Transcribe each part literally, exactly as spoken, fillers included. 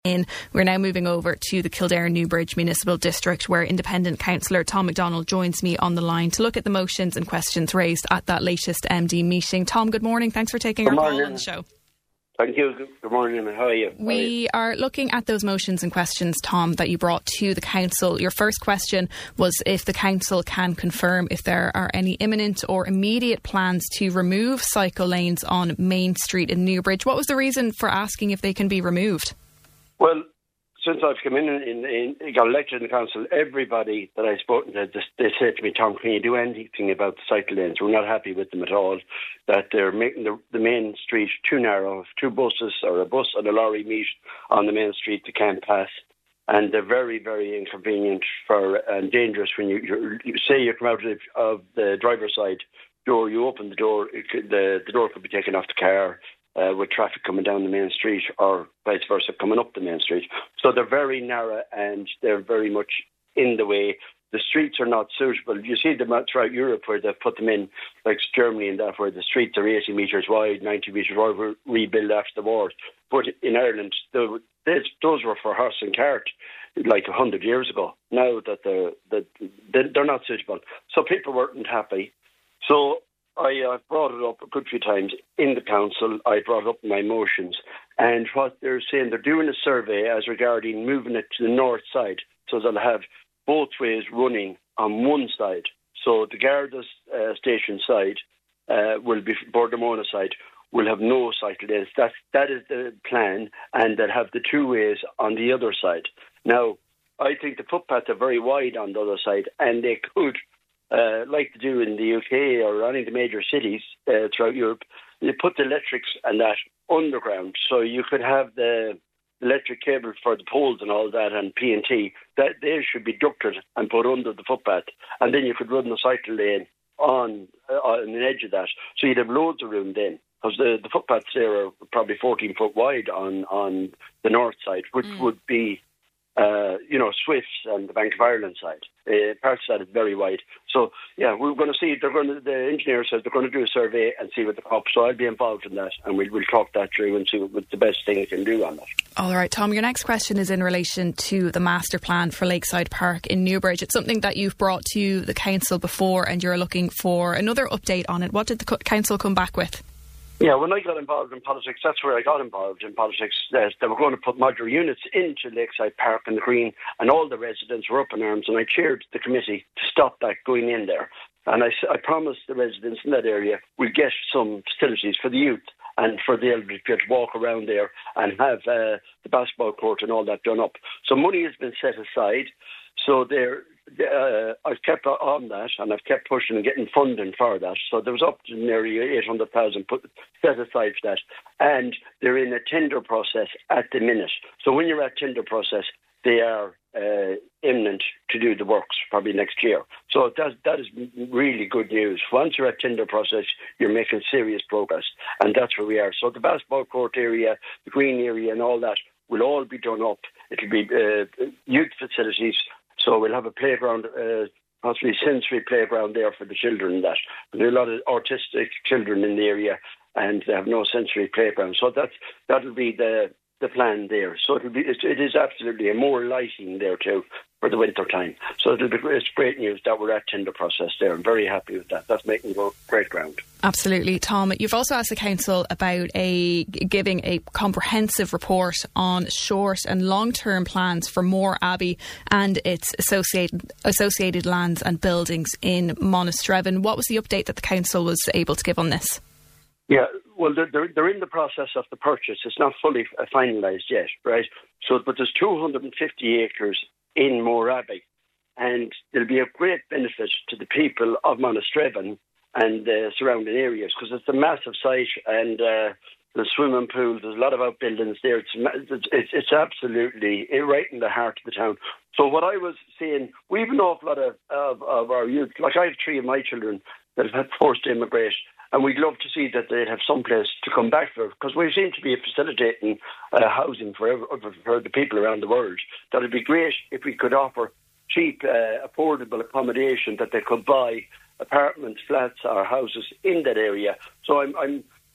In. We're now moving over to the Kildare Newbridge Municipal District, where Independent Councillor Tom McDonald joins me on the line to look at the motions and questions raised at that latest M D meeting. Tom, good morning. Thanks for taking good our morning. call on the show. Thank you. Good morning. How are you? We are looking at those motions and questions, Tom, that you brought to the Council. Your first question was if the Council can confirm if there are any imminent or immediate plans to remove cycle lanes on Main Street in Newbridge. What was the reason for asking if they can be removed? Well, since I've come in and in, in, got elected in the council, everybody that I've spoken to, they say to me, Tom, can you do anything about the cycle lanes? We're not happy with them at all, that they're making the, the main street too narrow. If two buses or a bus and a lorry meet on the main street, they can't pass. And they're very, very inconvenient for and dangerous when you, you, you say you come out of, of the driver's side door, you open the door, it could, the, the door could be taken off the car. Uh, with traffic coming down the main street or vice versa coming up the main street. So they're very narrow and they're very much in the way. The streets are not suitable. You see them throughout Europe where they've put them in, like Germany and that, where the streets are eighty metres wide, ninety metres wide, were rebuilt after the war. But in Ireland, the, those were for horse and cart like a hundred years ago. Now that they're, that they're not suitable. So people weren't happy. So I uh, brought it up a good few times in the council. I brought up my motions, and what they're saying, they're doing a survey as regarding moving it to the north side, so they'll have both ways running on one side. So the Garda uh, station side uh, will be Bordemona side will have no cycle lanes. That that is the plan, and they'll have the two ways on the other side. Now, I think the footpaths are very wide on the other side, and they could. Uh, like to do in the U K or any of the major cities uh, throughout Europe, you put the electrics and that underground. So you could have the electric cable for the poles and all that and P and T. That they should be ducted and put under the footpath. And then you could run the cycle lane on, uh, on the edge of that. So you'd have loads of room then. Because the, the footpaths there are probably fourteen foot wide on, on the north side, which mm. would be, uh, you know, Swifts and the Bank of Ireland side. Uh, parts of that is very wide. So, yeah, we're going to see, they're going to, the engineer says they're going to do a survey and see what the up. So I'll be involved in that, and we'll, we'll talk that through and see what the best thing we can do on that. All right, Tom, your next question is in relation to the master plan for Lakeside Park in Newbridge. It's something that you've brought to the council before and you're looking for another update on it. What did the council come back with? Yeah, when I got involved in politics, that's where I got involved in politics. Uh, they were going to put modular units into Lakeside Park and the Green, and all the residents were up in arms, and I chaired the committee to stop that going in there. And I, I promised the residents in that area we'll get some facilities for the youth and for the elderly to be able to walk around there and have uh, the basketball court and all that done up. So money has been set aside. So there, uh, I've kept on that, and I've kept pushing and getting funding for that. So there was up to nearly eight hundred thousand put set aside for that, and they're in a tender process at the minute. So when you're at tender process, they are uh, imminent to do the works probably next year. So that that is really good news. Once you're at tender process, you're making serious progress, and that's where we are. So the basketball court area, the green area, and all that will all be done up. It'll be uh, youth facilities. So we'll have a playground, uh, possibly sensory playground there for the children and that. There are a lot of autistic children in the area and they have no sensory playground. So that's, that'll be the the plan there. So it'll be, it, it is absolutely a more lighting there too for the winter time. So it'll be, it's great news that we're at tender process there. I'm very happy with that. That's making great ground. Absolutely. Tom, you've also asked the council about a giving a comprehensive report on short and long-term plans for Moore Abbey and its associated associated lands and buildings in Monasterevin. What was the update that the council was able to give on this? Yeah, well, they're, they're in the process of the purchase. It's not fully finalised yet, right? So, but there's two hundred fifty acres in Moore Abbey, and there'll be a great benefit to the people of Monasterevin and the uh, surrounding areas, because it's a massive site, and uh, the swimming pool, there's a lot of outbuildings there. It's, it's, it's absolutely right in the heart of the town. So what I was saying, we have an awful lot of, of, of our youth, like I have three of my children that have forced to immigrate, and we'd love to see that they'd have some place to come back for, because we seem to be facilitating uh, housing for, every, for the people around the world. That would be great if we could offer cheap, uh, affordable accommodation that they could buy apartments, flats or houses in that area. So I'm, I'm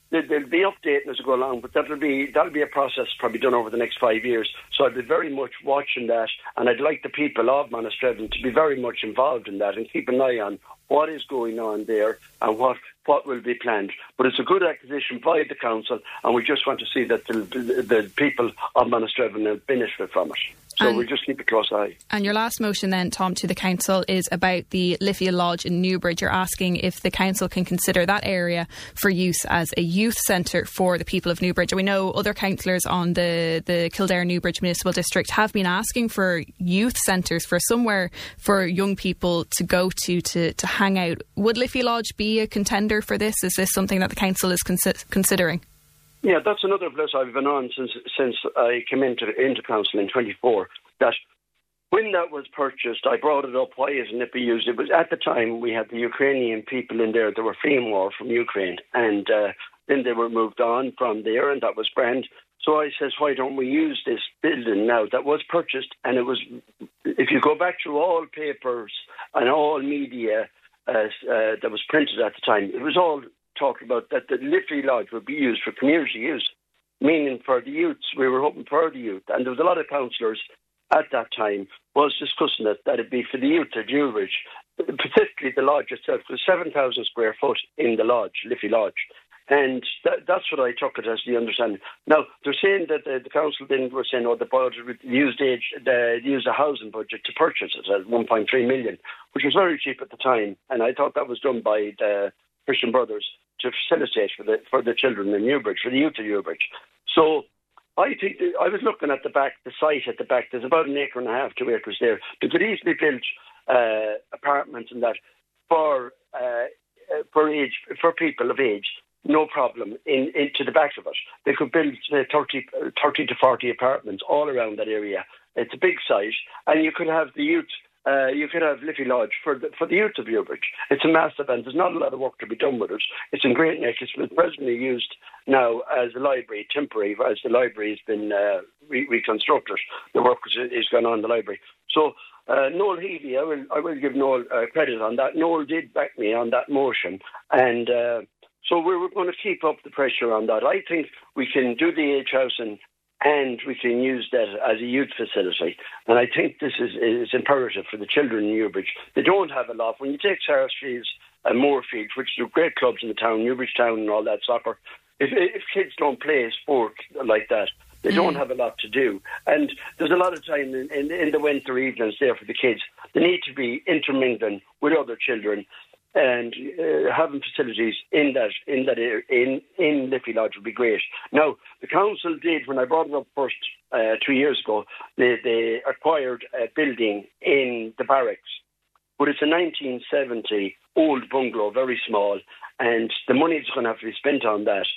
they'll be updating as we go along, but that'll be that'll be a process probably done over the next five years. So I'd be very much watching that, and I'd like the people of Monasterevin to be very much involved in that and keep an eye on what is going on there and what what will be planned. But it's a good acquisition by the council, and we just want to see that the, the, the people of Monasterevin will benefit from it. So and, we'll just keep a close eye. And your last motion then, Tom, to the council is about the Liffey Lodge in Newbridge. You're asking if the council can consider that area for use as a youth centre for the people of Newbridge. And we know other councillors on the, the Kildare Newbridge Municipal District have been asking for youth centres, for somewhere for young people to go to, to, to hang out. Would Liffey Lodge be a contender for this? Is this something that the council is consi- considering? Yeah, that's another place I've been on since since I came into into council in twenty-four. That when that was purchased, I brought it up. Why isn't it being used? It was at the time we had the Ukrainian people in there that were fleeing war from Ukraine, and uh, then they were moved on from there, and that was grand. So I says, why don't we use this building now that was purchased? And it was, if you go back through all papers and all media uh, uh, that was printed at the time, it was all talking about that the Liffey Lodge would be used for community use, meaning for the youths. We were hoping for the youth, and there was a lot of councillors at that time was discussing it, that it'd be for the youth of Newbridge, particularly the lodge itself. There's seven thousand square foot in the lodge, Liffey Lodge, and that, that's what I took it as the understanding. Now, they're saying that the, the council then were saying, oh, the budget would use the, age, the use a housing budget to purchase it at one point three million, which was very cheap at the time, and I thought that was done by the Christian Brothers to facilitate for the for the children in Newbridge, for the youth of Newbridge. So I think that, I was looking at the back, the site at the back. There's about an acre and a half, two acres there. They could easily build uh, apartments and that for uh, for age for people of age, no problem. In into the back of it, they could build uh, thirty, thirty to forty apartments all around that area. It's a big site, and you could have the youth. Uh, you could have Liffey Lodge for the, for the youth of Newbridge. It's a massive, and there's not a lot of work to be done with it. It's in Great Neck. It's been presently used now as a library, temporary, as the library has been uh, re- reconstructed. The work is, is gone on in the library. So uh, Noel Healy, I will, I will give Noel uh, credit on that. Noel did back me on that motion, and uh, so we're going to keep up the pressure on that. I think we can do the age housing, and we can use that as a youth facility. And I think this is, is imperative for the children in Newbridge. They don't have a lot. When you take Sarsfields and Moorfields, which are great clubs in the town, Newbridge Town and all that, soccer, if, if kids don't play sport like that, they mm. don't have a lot to do. And there's a lot of time in, in, in the winter evenings there for the kids. They need to be intermingling with other children, and uh, having facilities in that in that area, in in Liffey Lodge would be great. Now, the council did, when I brought it up first uh, two years ago, they, they acquired a building in the barracks, but it's a nineteen seventy old bungalow, very small, and the money is going to have to be spent on that.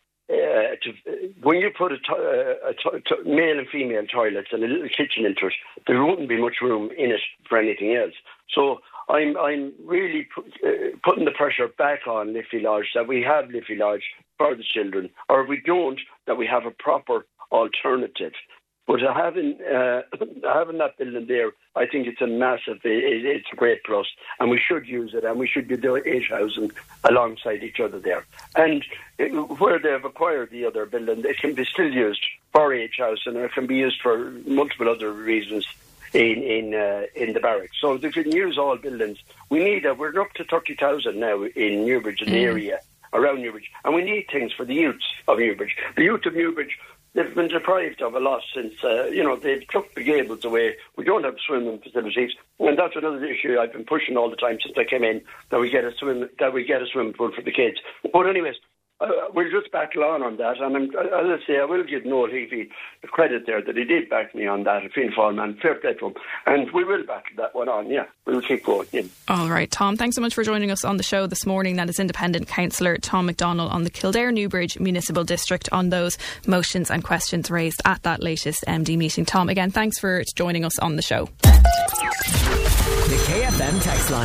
Uh, to, when you put a, to, a to, to, male and female toilets and a little kitchen into it, there wouldn't be much room in it for anything else. So I'm I'm really put, uh, putting the pressure back on Liffey Lodge, that we have Liffey Lodge for the children, or if we don't, that we have a proper alternative. But having uh, having that building there, I think it's a massive, it, it's a great plus, and we should use it, and we should be doing age housing alongside each other there. And it, where they've acquired the other building, it can be still used for age housing, or it can be used for multiple other reasons in in uh, in the barracks. So they can use all buildings. We need a, we're up to thirty thousand now in Newbridge, in the mm. area around Newbridge, and we need things for the youths of Newbridge. The youth of Newbridge, they've been deprived of a lot since, uh, you know, they've took the gables away. We don't have swimming facilities, and that's another issue I've been pushing all the time since I came in, that we get a swim, that we get a swimming pool for the kids. But anyways, uh, we'll just battle on on that, and I'm, as I say, I will give Noel Healy the credit there that he did back me on that, a Fianna man, fair play to him, and we will battle that one on, yeah, we'll keep going. Yeah. All right, Tom, thanks so much for joining us on the show this morning. That is Independent Councillor Tom McDonnell on the Kildare Newbridge Municipal District on those motions and questions raised at that latest M D meeting. Tom, again, thanks for joining us on the show. The K F M text line.